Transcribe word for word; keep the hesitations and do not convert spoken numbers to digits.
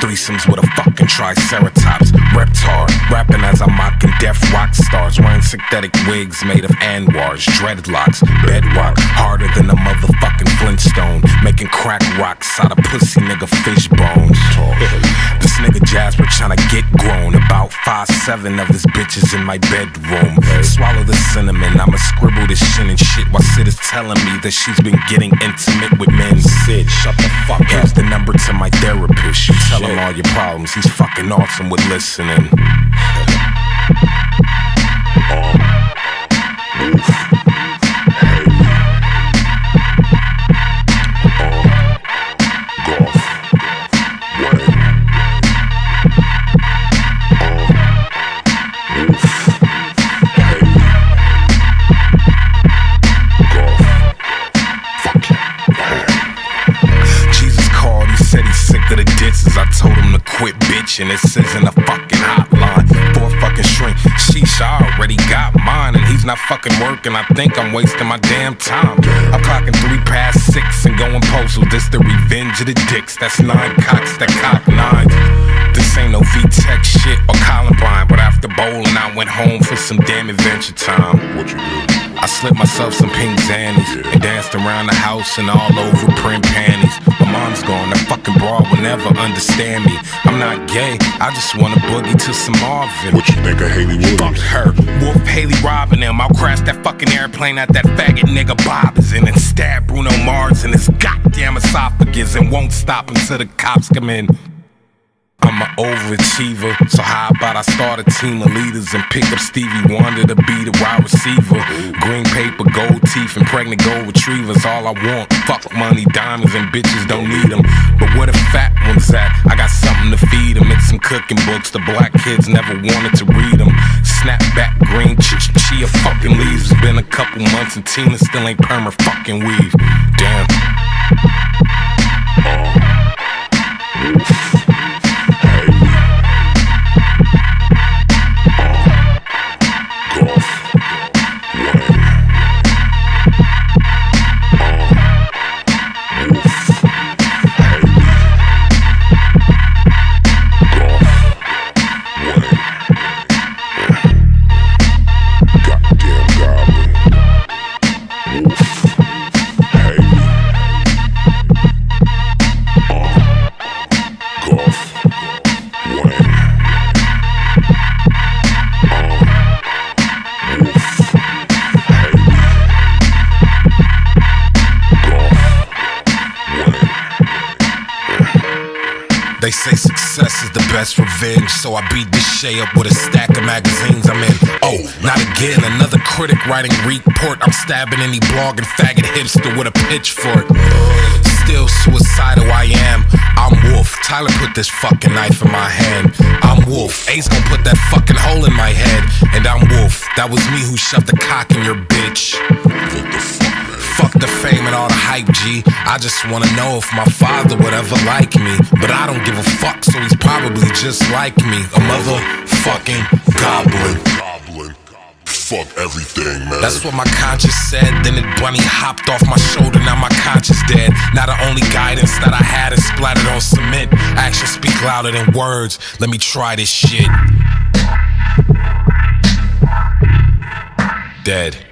threesomes with a fucking triceratops. Reptar, rapping as I'm mocking deaf rock stars, wearing synthetic wigs made of Anwars, dreadlocks, bedrock, harder than a motherfucking Flintstone, making crack rocks out of pussy nigga fish bones. This nigga Jasper tryna get grown, about five seven of his bitches in my bedroom. Swallow the cinnamon, I'ma scribble this shit and shit while Sid is telling me that she's been getting intimate with men. Sid, shut the fuck up. Here's the number to my therapist. You tell him all your problems, he's fucking awesome with listening. I told him to quit bitching, this isn't a fucking hotline for a fucking shrink. Sheesh, I already got mine, and he's not fucking working. I think I'm wasting my damn time. I'm clocking three past six and going postal. This the revenge of the dicks. That's nine cocks that cock nines. This ain't no V-Tech shit or Columbine, but after bowling, I went home for some damn adventure time. What you do? I slipped myself some pink zannies yeah. and danced around the house and all over print panties. My mom's gone, that fucking broad will never understand me. I'm not gay, I just wanna boogie to some Marvin. What you think of Haley Williams? Fuck her, Wolf Haley robbing them. I'll crash that fucking airplane at that faggot nigga Bob is in and stab Bruno Mars in his goddamn esophagus and won't stop until the cops come in. I'm an overachiever, so how about I start a team of leaders and pick up Stevie Wonder to be the wide receiver. Green paper, gold teeth, and pregnant gold retrievers, all I want. Fuck money, diamonds, and bitches don't need them. But where the fat ones at? I got something to feed them. It's some cooking books, the black kids never wanted to read them. Snapback, green, ch-ch-chia fucking leaves. It's been a couple months and Tina still ain't perma fucking weave. Damn. Uh, They say success is the best revenge, so I beat this shay up with a stack of magazines I'm in. Oh, not again, another critic writing report. I'm stabbing any blogging faggot hipster with a pitchfork. Still suicidal I am, I'm Wolf. Tyler put this fucking knife in my hand. I'm Wolf, Ace gon' put that fucking hole in my head. And I'm Wolf, that was me who shoved the cock in your bitch. What the fuck? Fuck the fame and all the hype, G. I just wanna know if my father would ever like me. But I don't give a fuck, so he's probably just like me. A motherfucking goblin. Goblin. Fuck everything, man. That's what my conscience said. Then it bunny hopped off my shoulder, now my conscience dead. Now the only guidance that I had is splattered on cement. Actions speak louder than words. Let me try this shit. Dead.